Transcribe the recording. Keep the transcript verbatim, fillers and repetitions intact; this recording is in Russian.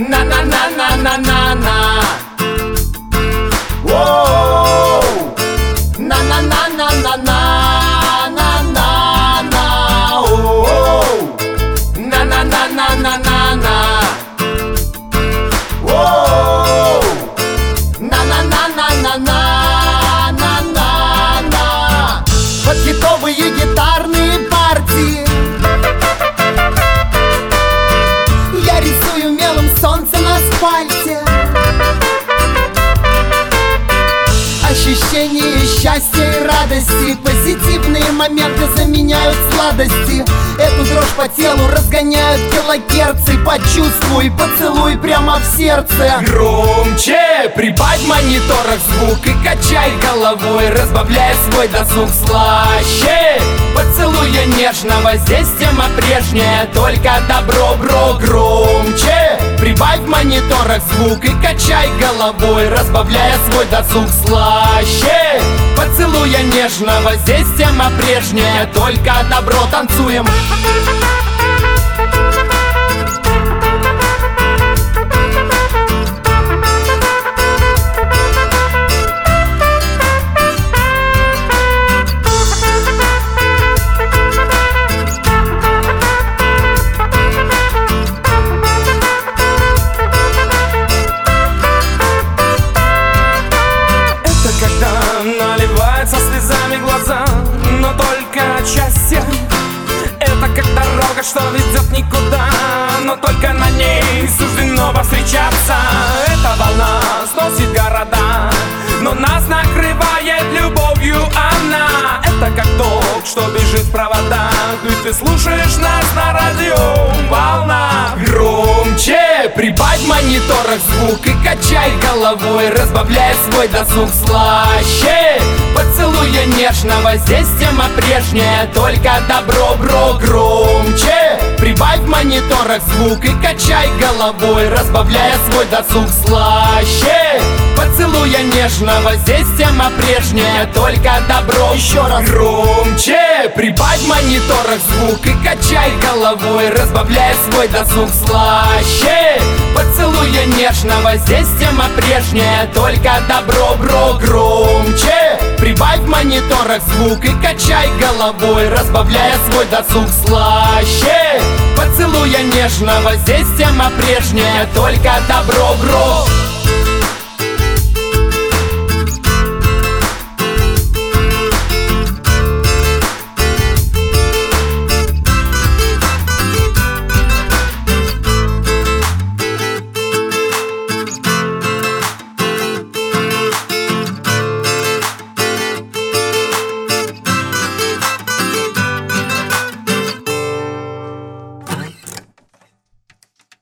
На-на-на-на-на-на-на. Воу. На-на-на-на-на-на-на-на-на. Оу. На-на-на-на-на-на-на. Воу. На-на-на-на-на-на-на-на. Под хитовые гитарные партии я рисую мелом солнце на асфальте. Ощущение счастья и радости, позитивные моменты заменяют сладости. Эту дрожь по телу разгоняют килогерцы. Почувствуй, поцелуй прямо в сердце. Громче прибавь в мониторах звук и качай головой, разбавляя свой досуг слаще. Поцелуя нежного, здесь тема прежняя, только добро, бро. Громче прибавь в мониторах звук и качай головой, разбавляя свой досуг слаще. Поцелуя нежного, здесь тема прежняя, только добро. Танцуем. Наливается слезами глаза, но только счастье. Это как дорога, что ведет никуда, но только на ней суждено повстречаться. Эта волна сносит города, но нас накрывает любовью она. Это как ток, что бежит в проводах, ведь ты слушаешь нас на радио волна. Громче прибавь в мониторах звук и качай головой, разбавляя свой досуг слаще. Поцелуя нежного, здесь тема прежняя, только добро, бро. Громче прибавь в мониторах звук и качай головой, разбавляя свой досуг слаще. Поцелуя нежного, здесь тема прежняя, только добро. Еще раз. Громче прибавь в мониторах звук и качай головой, разбавляя свой досуг слаще. Поцелуя нежного, здесь тема прежняя, только добро, бро. Громче прибавь в мониторах звук и качай головой, разбавляя свой досуг слаще. Поцелуя нежного, здесь тема прежняя, только добро, бро.